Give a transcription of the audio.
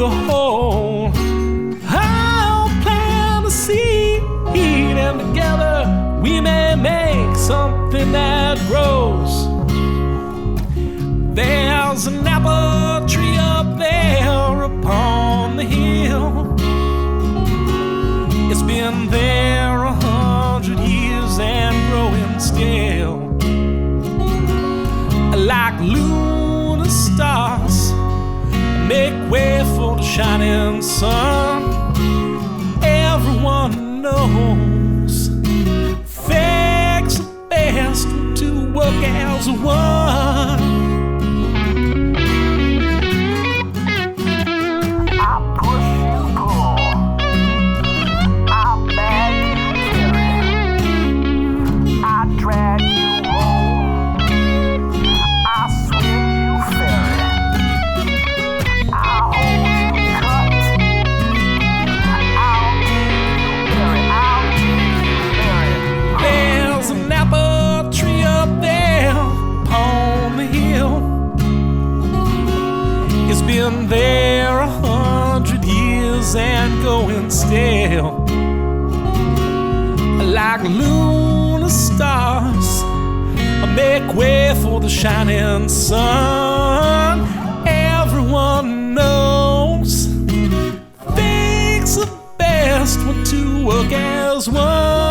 the whole. I'll plant a seed, and together we may make something that grows. There's an apple tree up there upon the hill. It's been there 100 years and growing still. Like lunar stars, make way for the shining sun. Everyone knows facts are best to work as one. It's been there 100 years and going still. Like lunar stars, make way for the shining sun. Everyone knows things are best when two work as one.